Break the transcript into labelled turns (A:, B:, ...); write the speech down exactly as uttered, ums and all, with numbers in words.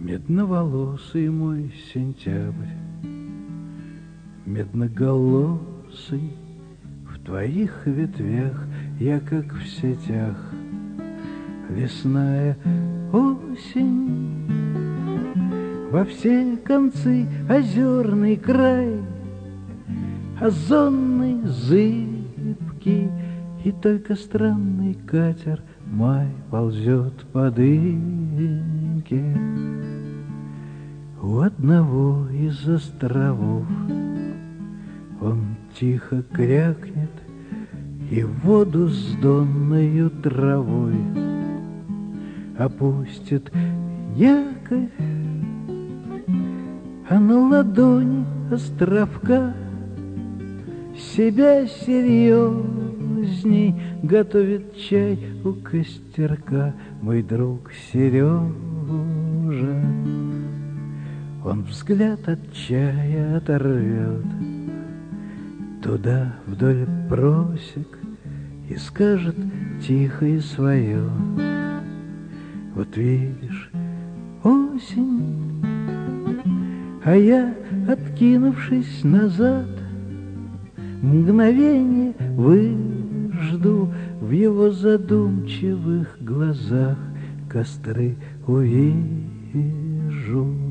A: Медноволосый мой сентябрь, медноголосый, в твоих ветвях я как в сетях. Лесная осень, во все концы озерный край, озонный, зыбкий, и только странный катер май ползет по дымке. У одного из островов он тихо крякнет и в воду с донною травой опустит якорь, а на ладони островка себя серьезней готовит чай у костерка мой друг Сережа. Он взгляд от чая оторвет, туда вдоль просек, и скажет тихо и свое: вот видишь, осень, а я, откинувшись назад, мгновение выжду, в его задумчивых глазах костры увижу.